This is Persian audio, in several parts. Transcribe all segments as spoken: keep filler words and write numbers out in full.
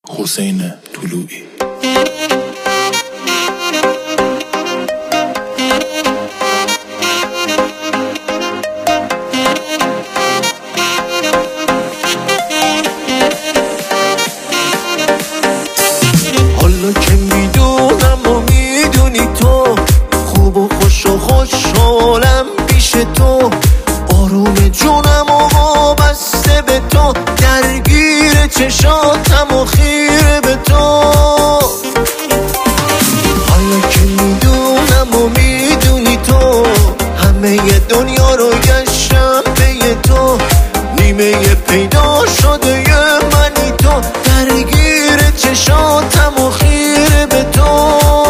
حسین طلوعی. حالا که میدونم و میدونی تو خوب و خوش و خوشحالم پیش تو، آروم جونم و وابسته به تو، درگیر چشاتم و خیره به تو. حالا که میدونم و میدونی تو همه دنیا رو گشتم به تو، نیمه پیدا شده منی تو، درگیر چشاتم و خیره به تو.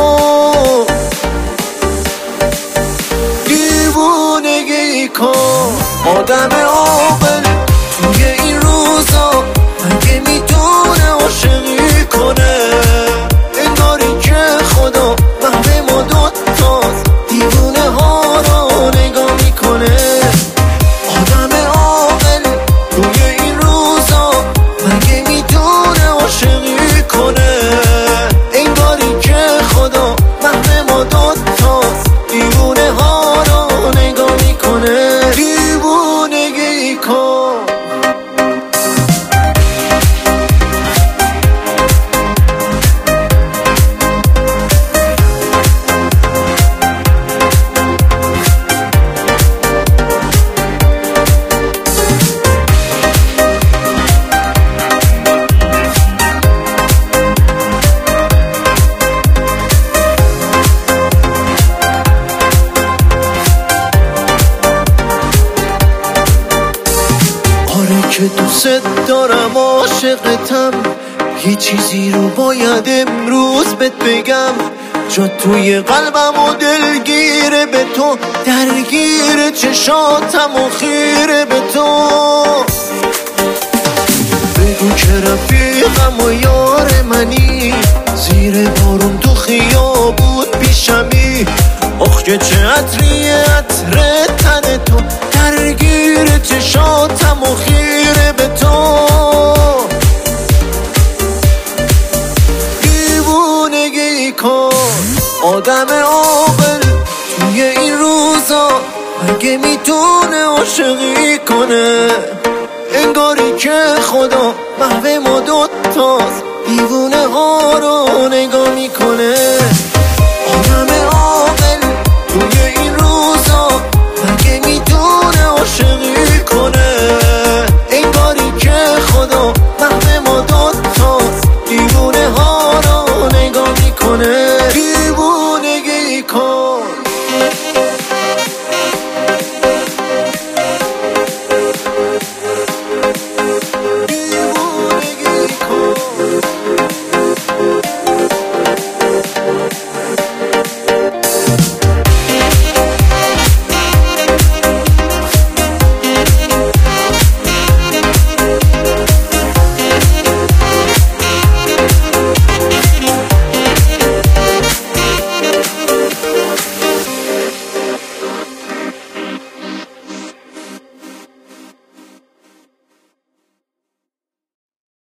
دیوونگی کن آدم عاقل توی این روزا، مگه میتونه عاشقی کنه؟ انگاری که خدا محو ما دوتاست، دیوونه ها رو نگاه میکنه. آدم عاقل توی این روزا مگه میتونه عاشقی کنه؟ انگاری که خدا محو ما دوتاست، دیوونه ها رو نگاه میکنه. دیوونگی کن که دوست دارم، عاشقتم، یه چیزی رو باید امروز بهت بگم، جا توی قلبم و دلگیره به تو، درگیر چشاتم و خیره به تو. بگو که رفیقم و یار منی، زیر بارون تو خیابون پیشمی، آخ که چه عطری عطر تن تو، درگیر چشاتم و خیره به تو. دیوونگی کن آدم عاقل توی این روزا، مگه میتونه عاشقی کنه؟ انگاری که خدا محو ما دوتاست، دیوونه ها رو نگاه میکنه.